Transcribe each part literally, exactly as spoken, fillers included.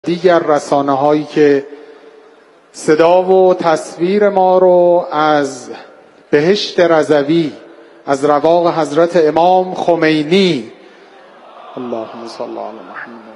دیگر رسانه هایی که صدا و تصویر ما رو از بهشت رضوی، از رواق حضرت امام خمینی، اللهم صل علی محمد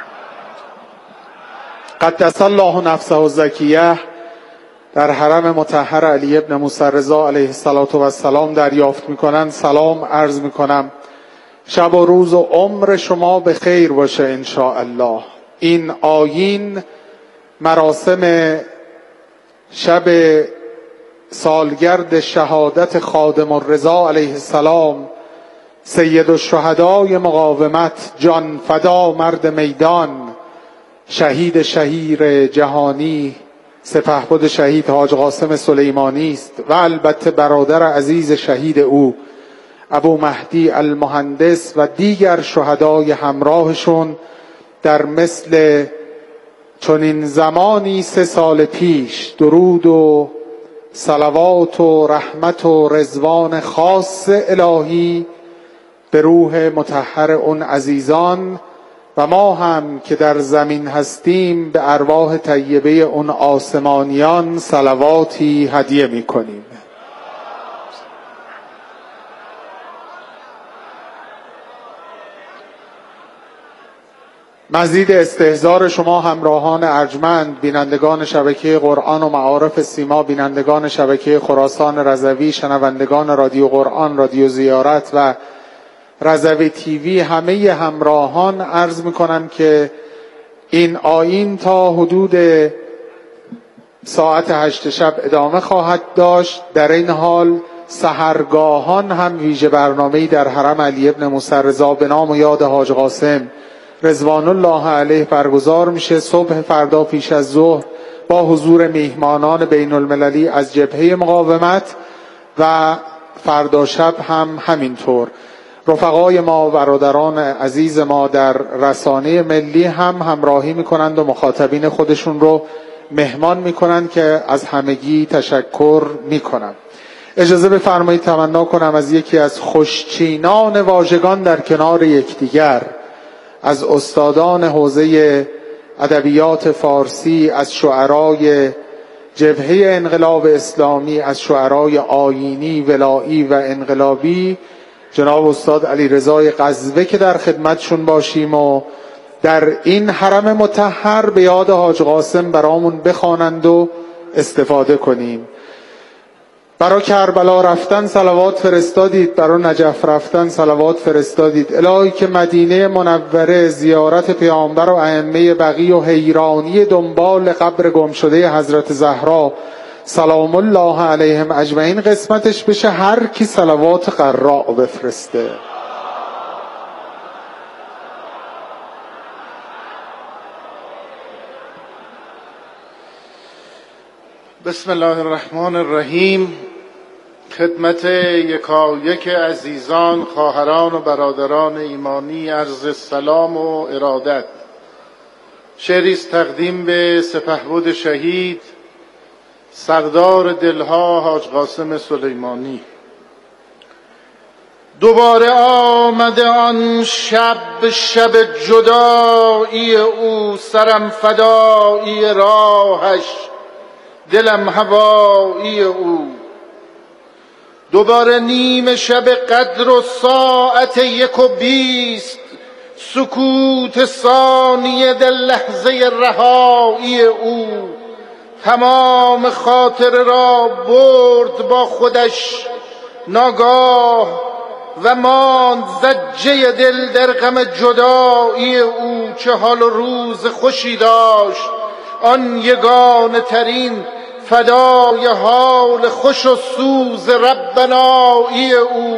قدس الله نفسه الزکیه، در حرم مطهر علی ابن موسی رضا علیه السلام دریافت میکنن. سلام عرض میکنم، شب و روز و عمر شما به خیر باشه ان شاء الله. این آیین مراسم شب سالگرد شهادت خادم الرضا علیه السلام، سید الشهدای مقاومت، جان فدا مرد میدان، شهید شهیر جهانی، سپهبد شهید حاج قاسم سلیمانی است و البته برادر عزیز شهید او ابو مهدی المهندس و دیگر شهدای همراهشون در مثل چنین زمانی سه سال پیش درود و صلوات و رحمت و رضوان خاص الهی به روح مطهر اون عزیزان و ما هم که در زمین هستیم به ارواح طیبه اون آسمانیان صلواتی هدیه می کنیم. مزید استحضار شما همراهان ارجمند، بینندگان شبکه قرآن و معارف سیما، بینندگان شبکه خراسان رضوی، شنوندگان رادیو قرآن، رادیو زیارت و رضوی تیوی، همه همراهان عرض میکنم که این آیین تا حدود ساعت هشت شب ادامه خواهد داشت. در این حال سحرگاهان هم ویژه برنامه‌ای در حرم علی ابن موسی رضا به نام و یاد حاج قاسم رضوان الله علیه برگزار میشه. صبح فردا پیش از ظهر با حضور میهمانان بین المللی از جبهه مقاومت و فردا شب هم همینطور. رفقای ما و برادران عزیز ما در رسانه ملی هم همراهی میکنند و مخاطبین خودشون رو مهمان میکنند که از همگی تشکر میکنم. اجازه بفرمایید تمنا کنم از یکی از خوشچینان واژگان در کنار یکدیگر، از استادان حوزه ادبیات فارسی، از شعرای جبهه انقلاب اسلامی، از شعرای آیینی، ولایی و انقلابی، جناب استاد علیرضا قزوه که در خدمتشون باشیم و در این حرم مطهر به یاد حاج قاسم برامون بخوانند و استفاده کنیم. برای کربلا رفتن صلوات فرستادید، برای نجف رفتن صلوات فرستادید. الهی که مدینه منوره، زیارت پیامبر و ائمه بقی و حیرانی دنبال قبر گم شده حضرت زهرا سلام الله علیهم اجمعین قسمتش بشه، هر کی صلوات قراء بفرسته. بسم الله الرحمن الرحیم. خدمت یکایک عزیزان، خواهران و برادران ایمانی عرض سلام و ارادت. شعری است تقدیم به سپهبد شهید سردار دلها حاج قاسم سلیمانی. دوباره آمده آن شب، شب جدایی او، سرم فدایی راهش، دلم هوایی او. دوباره نیم شب قدر و ساعت یک و بیست، سکوت ثانیه در لحظه رهایی او. تمام خاطر را برد با خودش ناگاه و ماند زجه دل در غم جدایی او. چه حال و روز خوشی داشت آن یگانه ترین فدای حال خوش و سوز ربنایی او.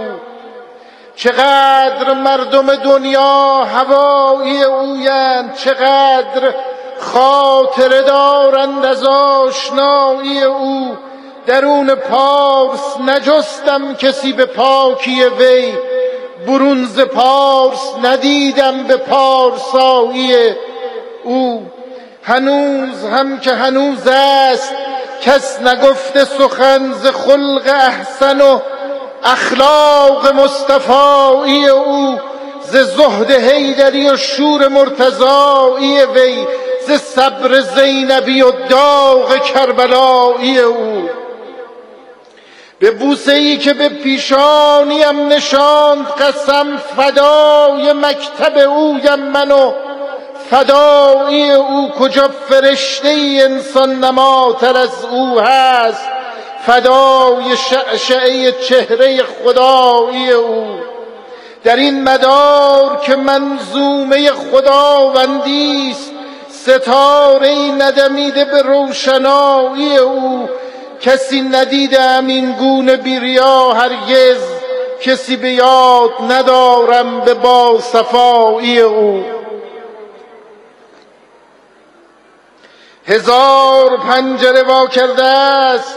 چقدر مردم دنیا هوایی اویند، چقدر خاطره دارند از آشنایی او. درون پارس نجستم کسی به پاکی وی، برون ز پارس ندیدم به پارسایی او. هنوز هم که هنوز است کس نگفته سخن ز خلق احسن و اخلاق مصطفایی او، ز زهد حیدری و شور مرتضایی وی، ز صبر زینبی و داغ کربلایی او. به بوسه ای که به پیشانیم نشاند قسم، فدای مکتب اویم من و فدایی او. کجا فرشته ای انسان نماتر از او هست، فدای شعشعه چهره خدایی او. در این مدار که منظومه خداوندی است، ستاره‌ای ندمیده به روشنایی او. کسی ندیدم این گونه بی ریا هرگز، کسی به یاد ندارم به با صفایی او. هزار پنجره وا کرده است،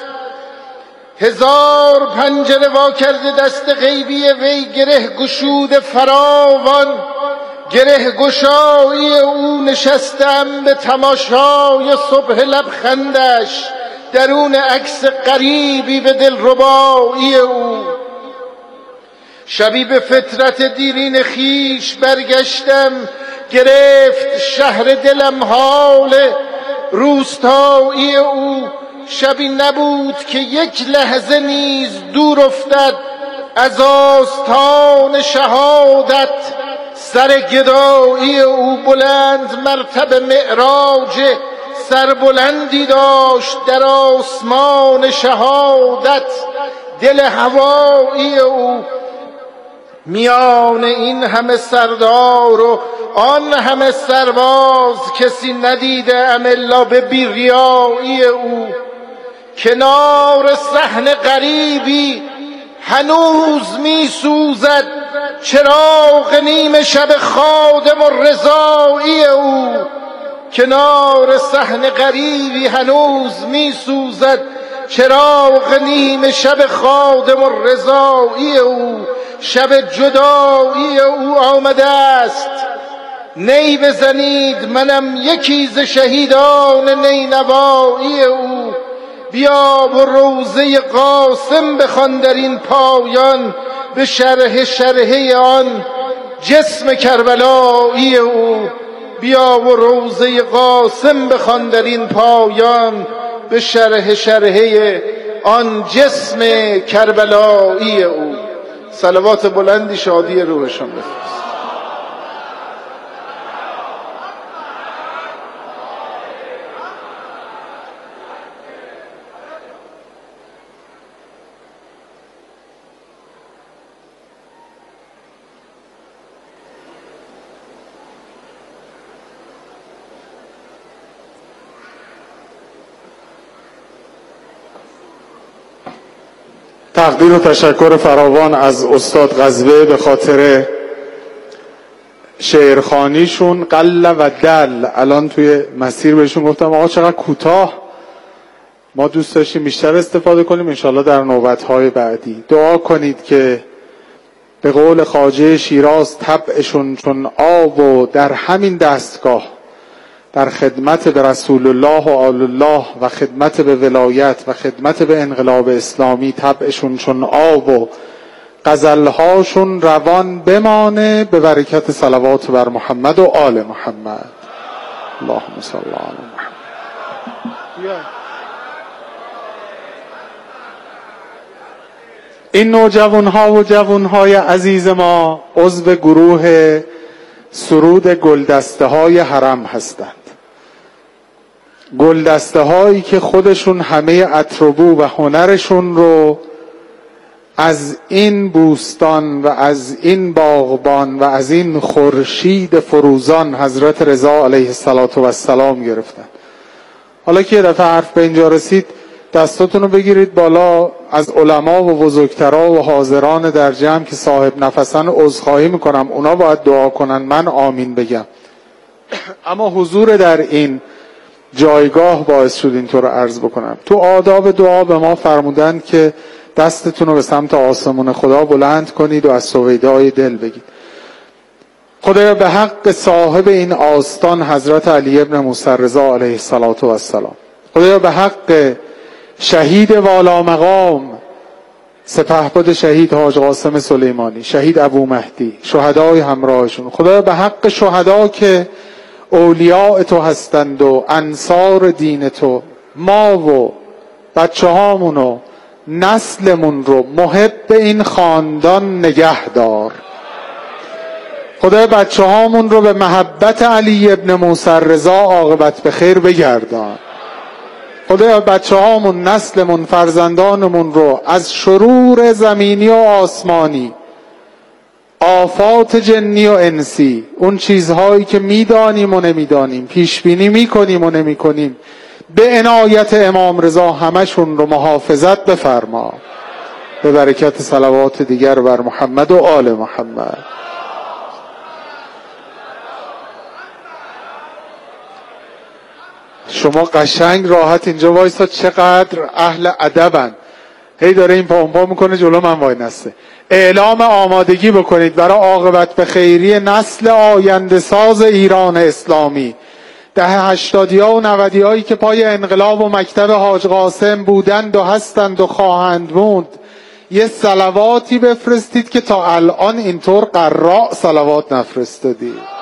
هزار پنجره وا کرده دست غیبی وی، گره گشود فراوان گره گشایی او. نشستم به تماشای صبح لبخندش، درون عکس غریبی به دلربایی او. شبی به فطرت دیرین خیش برگشتم، گرفت شهر دلم حال روستایی او. شبی نبود که یک لحظه نیز دور افتد از آستان شهادت سر گدایی او. بلند مرتبه معراج سربلندی داشت در آسمان شهادت دل هوایی او. میان این همه سردار و آن همه سرباز، کسی ندیده ام الا به بیریایی او. کنار صحن غریبی هنوز می سوزد چراغ نیمه شب خادم و رضایی او. کنار صحن غریبی هنوز می سوزد چراغ نیمه شب خادم و رضایی او. شب جدایی او آمده است، نی بزنید منم یکی ز شهیدان نینوایی او. بیا و روضه قاسم بخوان در این پایان، به شرح شرحه آن جسم کربلایی او. بیا و روضه قاسم بخوان در این پایان، به شرح شرحه آن جسم کربلایی او. صلوات بلندی شادی روحشان بفرست. تقدیر و تشکر فراوان از استاد غزوه به خاطر شعرخوانیشون. قل و دل. الان توی مسیر بهشون گفتم آقا چقدر کوتاه، ما دوست داشتیم بیشتر استفاده کنیم، انشالله در نوبت‌های بعدی. دعا کنید که به قول خواجه شیراز طبعشون چون آب و در همین دستگاه در خدمت به رسول الله و آل الله و خدمت به ولایت و خدمت به انقلاب اسلامی طبعشون چون آب و غزلهاشون روان بمانه به برکت صلوات بر محمد و آل محمد. اللهم صل علی محمد. این نوجوانها و جوانهای عزیز ما عضو گروه سرود گلدسته های حرم هستند. گلدسته هایی که خودشون همه اتروبو و هنرشون رو از این بوستان و از این باغبان و از این خورشید فروزان حضرت رضا علیه السلام گرفتن. حالا که یه دفعه حرف به اینجا رسید، دستاتون رو بگیرید بالا، از علما و بزرگترا و حاضران در جمع که صاحب نفسن عذرخواهی میکنم، اونا باید دعا کنن، من آمین بگم. اما حضور در این جایگاه باعث شد اینطور رو عرض بکنم. تو آداب دعا به ما فرمودند که دستتون رو به سمت آسمون خدا بلند کنید و از سویدای دل بگید. خدایا به حق صاحب این آستان حضرت علی ابن موسی رضا علیه السلام، خدایا به حق شهید والا مقام سپهبد شهید حاج قاسم سلیمانی، شهید ابو مهدی، شهدای همراهشون، خدایا به حق شهدا که اولیاء تو هستند و انصار دین تو. ما و بچه هامون و نسلمون رو محب این خاندان نگه دار. خدای بچه هامون رو به محبت علی ابن موسی رضا عاقبت به خیر بگردان. خدای بچه هامون، نسلمون، فرزندانمون رو از شرور زمینی و آسمانی، آفات جنی و انسی، اون چیزهایی که میدانیم و نمیدانیم، پیش بینی میکنیم و نمیکنیم، به عنایت امام رضا همشون رو محافظت بفرما. به برکت صلوات دیگر بر محمد و آل محمد. شما قشنگ راحت اینجا وایسا، چقدر اهل ادبن. هی داره این پا اون پا میکنه جلو من وای نسته. اعلام آمادگی بکنید برای عاقبت به خیری نسل آینده ساز ایران اسلامی، ده هشتادی ها و نودی هایی که پای انقلاب و مکتب حاج قاسم بودند و هستند و خواهند بود. یه صلواتی بفرستید که تا الان اینطور قراء صلوات نفرستادید.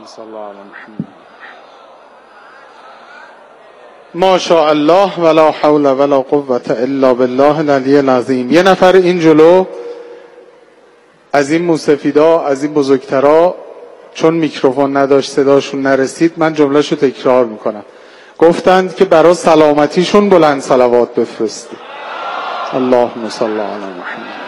صل علی محمد. ما شاء الله ولا حول ولا قوة الا بالله العلی العظیم. یه نفر این جلو از این موسفیدا، از این بزرگترا، چون میکروفون نداشت صداشون نرسید، من جملهشو تکرار میکنم. گفتند که برای سلامتیشون بلند صلوات بفرستی. اللهم صل علی محمد.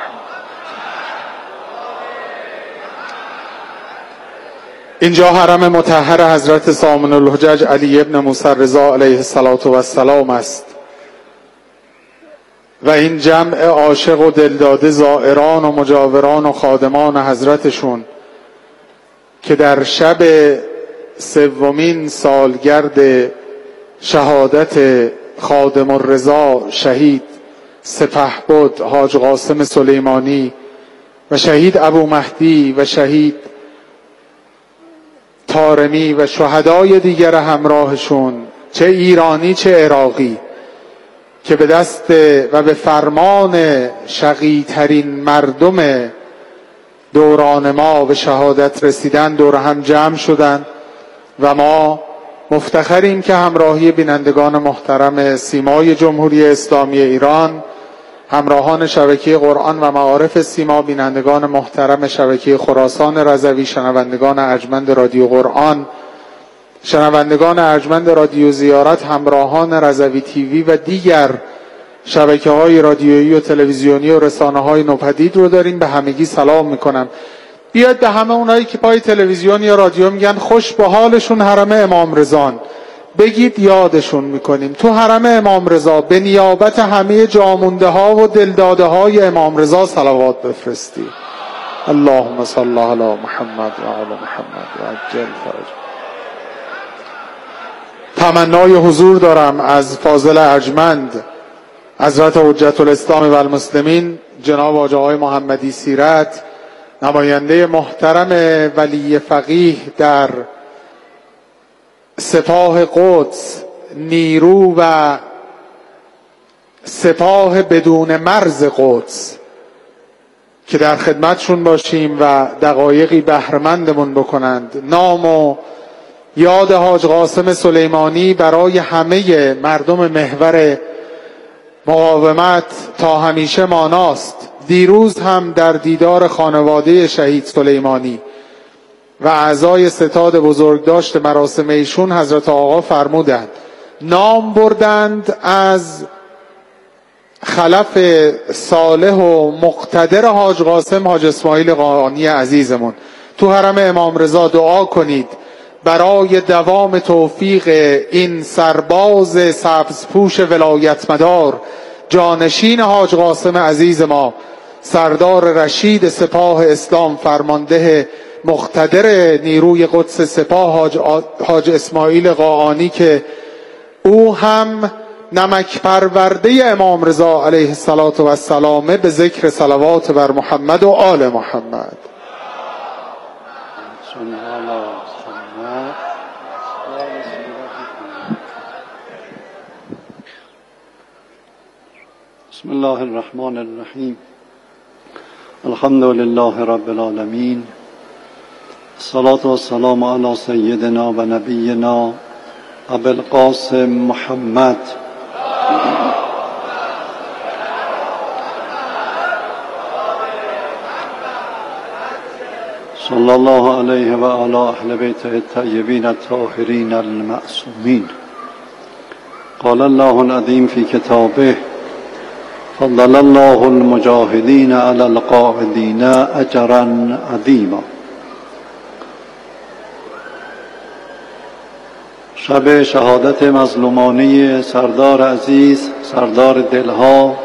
اینجا حرم مطهر حضرت سامن الحجج علی ابن موسی رضا علیه السلام است و این جمع عاشق و دلداده زائران و مجاوران و خادمان حضرتشون که در شب سومین سالگرد شهادت خادم الرضا شهید سپهبد حاج قاسم سلیمانی و شهید ابو مهدی و شهید طارمی و شهدای دیگر همراهشون، چه ایرانی چه عراقی، که به دست و به فرمان شقی‌ترین مردم دوران ما به شهادت رسیدن دور هم جمع شدن و ما مفتخریم که همراهی بینندگان محترم سیمای جمهوری اسلامی ایران، همراهان شبکه قرآن و معارف سیما، بینندگان محترم شبکه خراسان رضوی، شنوندگان ارجمند رادیو قرآن، شنوندگان ارجمند رادیو زیارت، همراهان رضوی تیوی و دیگر شبکه های رادیویی و تلویزیونی و رسانه های نوپدید رو داریم. به همگی سلام میکنم. بیاید به همه اونایی که پای تلویزیون یا رادیو میگن خوش به حالشون حرم امام رضان بگید یادشون میکنیم. تو حرم امام رضا به نیابت همه جامونده ها و دلداده های امام رضا صلوات بفرستی. اللهم صل علی محمد و علی محمد و عجل فرج. تمنای حضور دارم از فاضل ارجمند حضرت حجت الاسلام و المسلمین جناب حاج آقای محمدی سیرت، نماینده محترم ولی فقیه در سپاه قدس، نیرو و سپاه بدون مرز قدس، که در خدمتشون باشیم و دقایقی بهره‌مندمون بکنند. نام و یاد حاج قاسم سلیمانی برای همه مردم محور مقاومت تا همیشه ماناست. دیروز هم در دیدار خانواده شهید سلیمانی و اعضای ستاد بزرگداشت مراسم ایشون حضرت آقا فرمودند نام بردند از خلف صالح و مقتدر حاج قاسم حاج اسماعیل قاآنی عزیزمون. تو حرم امام رضا دعا کنید برای دوام توفیق این سرباز سبزپوش ولایت مدار، جانشین حاج قاسم عزیز ما، سردار رشید سپاه اسلام، فرمانده مقتدر نیروی قدس سپاه حاج, حاج اسماعیل قاآنی، که او هم نمک پرورده امام رضا علیه السلام به ذکر صلوات بر محمد و آل محمد. بسم الله الرحمن الرحیم. الحمد لله رب العالمین. الصلاة والسلام علی سیدنا و نبینا ابی القاسم محمد صلی الله علیه و علی اهل بیته الطیبین الطاهرین المعصومین. قال الله العظیم فی کتابه فضل الله المجاهدین علی القاعدین اجرا عظیما. شب شهادت مظلومانه سردار عزیز، سردار دلها،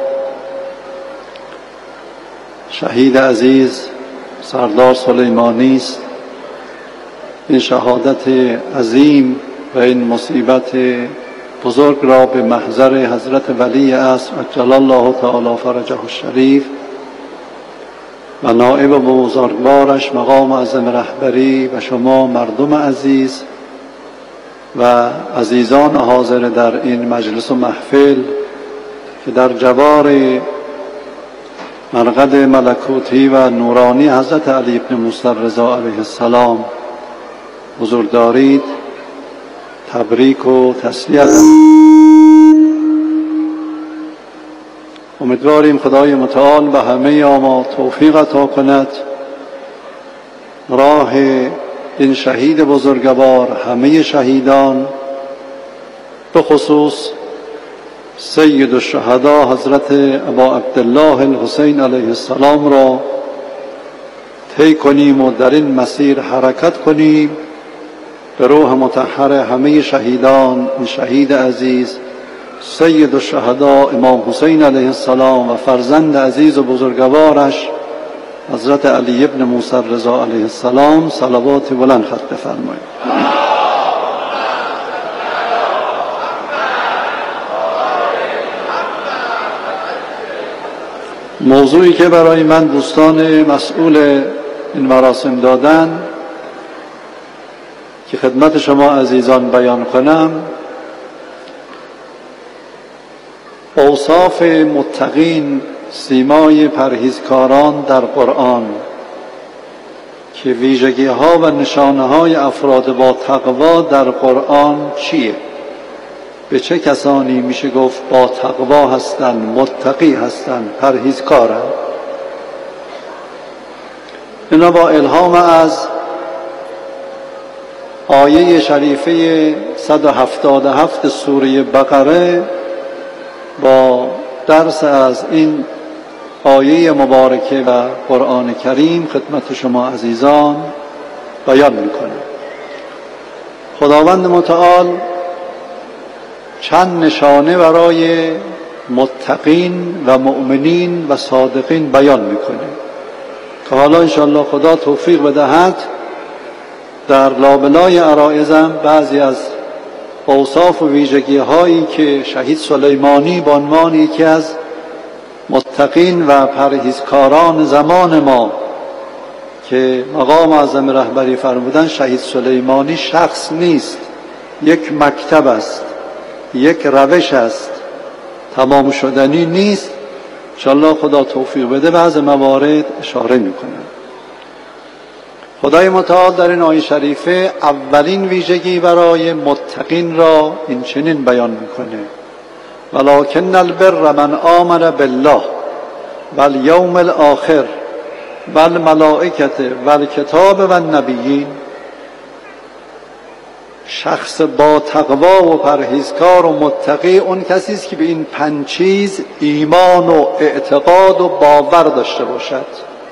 شهید عزیز سردار سلیمانی است. این شهادت عظیم و این مصیبت بزرگ را به محضر حضرت ولی عصر عجل الله تعالی فرجه الشریف و نائب بزرگوارش مقام اعظم رهبری و شما مردم عزیز و عزیزان حاضر در این مجلس و محفل که در جوار مرقد ملکوتی و نورانی حضرت علی ابن موسی رضا علیه السلام حضور دارید تبریک و تسلیت. امیدواریم خدای متعال به همه ما توفیق عطا کند راه این شهید بزرگوار، همه شهیدان، به خصوص سید الشهدا حضرت ابا عبدالله الحسین علیه السلام را طی کنیم و در این مسیر حرکت کنیم به روح مطهر همه شهیدان، این شهید عزیز سید الشهدا امام حسین علیه السلام و فرزند عزیز و بزرگوارش حضرت علی ابن موسی رضا علیه السلام صلوات بلند خط بفرمایید. موضوعی که برای من دوستان مسئول این مراسم دادن که خدمت شما عزیزان بیان کنم، اوصاف متقین، سیمای پرهیزکاران در قرآن، که ویژگی ها و نشانه های افراد با تقوا در قرآن چیه؟ به چه کسانی میشه گفت با تقوا هستند، متقی هستند، پرهیزکارند؟ اینا با الهام از آیه شریفه صد و هفتاد و هفت سوره بقره با درس از این آیه مبارکه و قرآن کریم خدمت شما عزیزان بیان میکنه. خداوند متعال چند نشانه برای متقین و مؤمنین و صادقین بیان میکنه که حالا انشاءالله خدا توفیق بدهد در لابلای عرایزم بعضی از اوصاف و ویژگی هایی که شهید سلیمانی به عنوان یکی از متقین و پرهیزکاران زمان ما که مقام اعظم رهبری فرمودن، شهید سلیمانی شخص نیست، یک مکتب است، یک روش است، تمام شدنی نیست. انشاءالله خدا توفیق بده بعض موارد اشاره میکنه. خدای متعال در این آیه شریفه اولین ویژگی برای متقین را این چنین بیان میکنه: ولکن البر من آمن بالله والیوم الاخر والملائکة والکتاب والنبیین. شخص با تقوا و پرهیزکار و متقی اون کسی است که به این پنج چیز ایمان و اعتقاد و باور داشته باشد،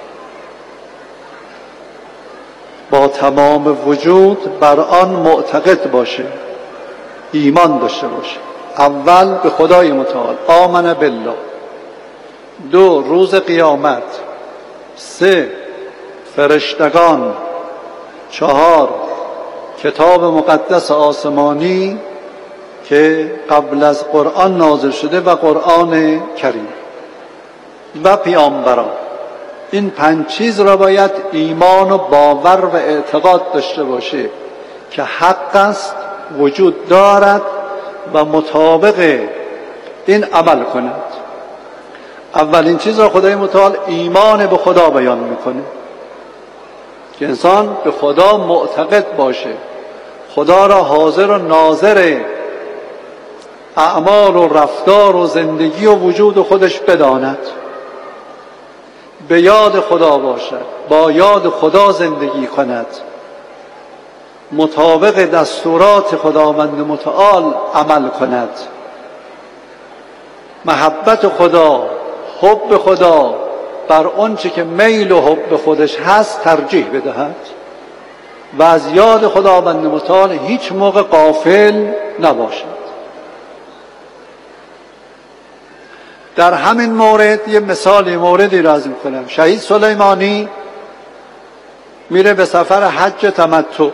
با تمام وجود بر آن معتقد باشه، ایمان داشته باشه. اول به خدای متعال، آمن بالله. دو، روز قیامت. سه، فرشتگان. چهار، کتاب مقدس آسمانی که قبل از قرآن نازل شده و قرآن کریم و پیامبران. این پنج چیز را باید ایمان و باور و اعتقاد داشته باشه که حق است، وجود دارد و مطابق این عمل کند. اولین چیز را خدای متعال ایمان به خدا بیان میکنه که انسان به خدا معتقد باشه، خدا را حاضر و ناظر اعمال و رفتار و زندگی و وجود خودش بداند، به یاد خدا باشد، با یاد خدا زندگی کند، مطابق دستورات خداوند متعال عمل کند، محبت خدا، حب خدا بر آنچه که میل و حب خودش هست ترجیح بدهد و از یاد خداوند متعال هیچ موقع غافل نباشد. در همین مورد یه مثال موردی را عرض می‌کنم. شهید سلیمانی میره به سفر حج تمتع،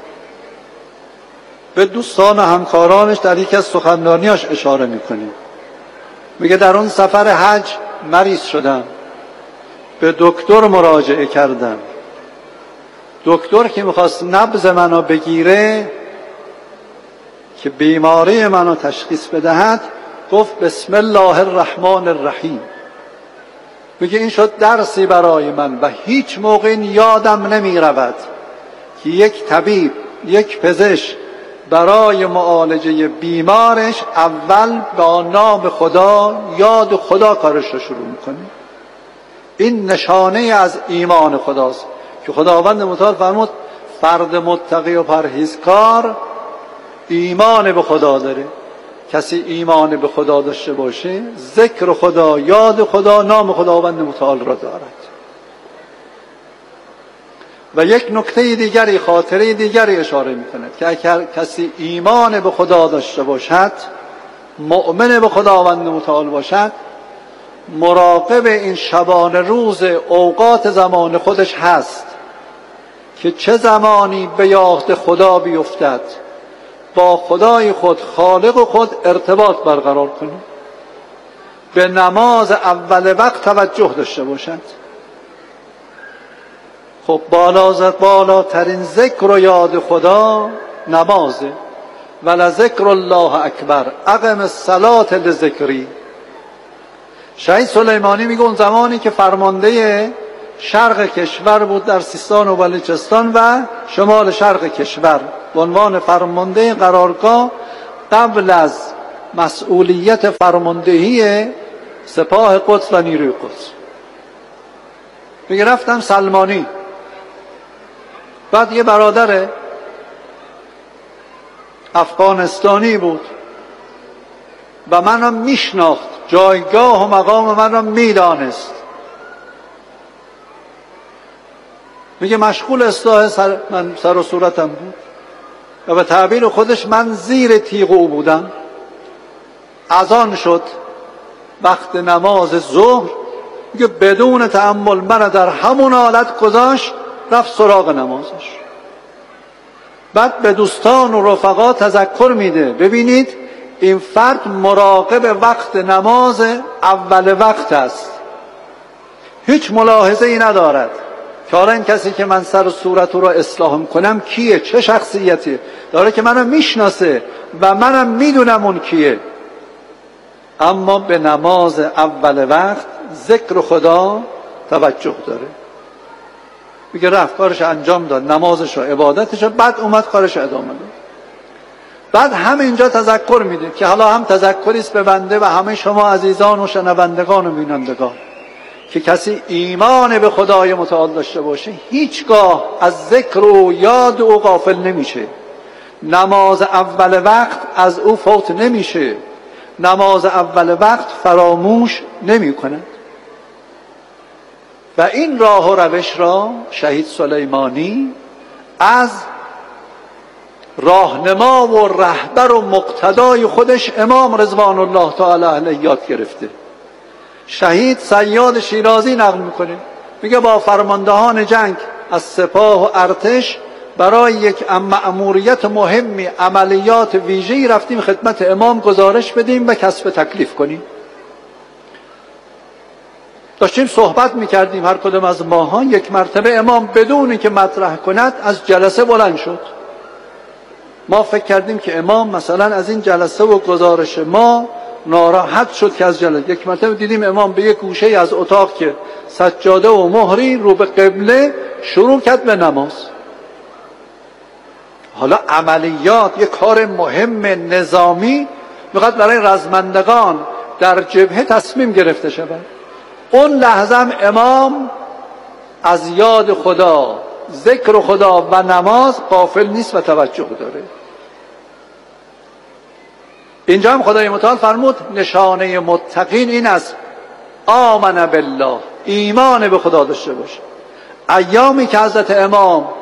به دوستان و همکارانش در یکی از سخنرانیاش اشاره میکنه، میگه در اون سفر حج مریض شدم، به دکتر مراجعه کردم. دکتر که میخواست نبض منو بگیره که بیماری منو تشخیص بدهد، گفت بسم الله الرحمن الرحیم. میگه این شد درسی برای من و هیچ موقع یادم نمی رود که یک طبیب یک پزشک برای معالجه بیمارش اول با نام خدا، یاد خدا کارش رو شروع میکنه. این نشانه از ایمان خداست که خداوند متعال فرمود فرد متقی و پرهیزکار ایمان به خدا داره. کسی ایمان به خدا داشته باشه ذکر خدا، یاد خدا، نام خداوند متعال را دارد. و یک نکته دیگری، خاطره دیگری اشاره میکند که اگر کسی ایمان به خدا داشته باشد، مؤمن به خداوند متعال باشد، مراقب این شبانه روز اوقات زمان خودش هست که چه زمانی به یاد خدا بیفتد، با خدای خود، خالق خود ارتباط برقرار کنه، به نماز اول وقت توجه داشته باشد. خب بالا بالاترین ذکر و یاد خدا نمازه. ولذکر الله اکبر، اقم الصلاة لذکری. شهید سلیمانی میگه اون زمانی که فرمانده شرق کشور بود در سیستان و بلوچستان و شمال شرق کشور، به عنوان فرمانده قرارگاه قبل از مسئولیت فرماندهی سپاه قدس و نیروی قدس، میگه رفتم سلمانی. بعد یه برادر افغانستانی بود و منم میشناخت، جایگاه و مقام منم میدانست. میگه مشغول اصلاح سر, من سر و صورتم بود و به تعبیر خودش من زیر تیغ او بودم. اذان شد وقت نماز ظهر، میگه بدون تأمل من در همون حالت گذاشت، رفت سراغ نمازش. بعد به دوستان و رفقا تذکر میده ببینید این فرد مراقب وقت نماز اول وقت است، هیچ ملاحظه ای ندارد که حالا این کسی که من سر و صورت رو اصلاح میکنم کیه، چه شخصیتی داره که منو میشناسه و منم میدونم اون کیه. اما به نماز اول وقت ذکر خدا توجه داره. میگه رفت کارش انجام داد، نمازش و عبادتش، بعد اومد کارش ادامه داد. بعد همینجا تذکر میده که حالا هم تذکری است به بنده و همه شما عزیزان و شنوندگان و بینندگان که کسی ایمان به خدای متعال داشته باشه هیچگاه از ذکر و یاد او غافل نمیشه. نماز اول وقت از او فوت نمیشه، نماز اول وقت فراموش نمی کند. و این راه و روش را شهید سلیمانی از راهنما و رهبر و مقتدای خودش امام رضوان الله تعالی علیه یاد گرفته. شهید صیاد شیرازی نقل میکنه، میگه با فرماندهان جنگ از سپاه و ارتش برای یک مأموریت مهمی، عملیات ویژه‌ای رفتیم خدمت امام گزارش بدیم و کسب تکلیف کنیم. داشتیم صحبت میکردیم هر کدام از ماها. یک مرتبه امام بدون که مطرح کند از جلسه بلند شد. ما فکر کردیم که امام مثلا از این جلسه و گزارش ما ناراحت شد که از جلسه. یک مرتبه دیدیم امام به یک گوشه از اتاق که سجاده و مهری رو به قبله شروع کرد به نماز. حالا عملیات یک کار مهم نظامی میخواد برای رزمندگان در جبهه تصمیم گرفته شود. اون لحظه امام از یاد خدا، ذکر خدا و نماز غافل نیست و توجه داره. اینجا هم خدای متعال فرمود نشانه متقین این است آمن بالله، ایمان به خدا داشته باشه. ایامی که حضرت امام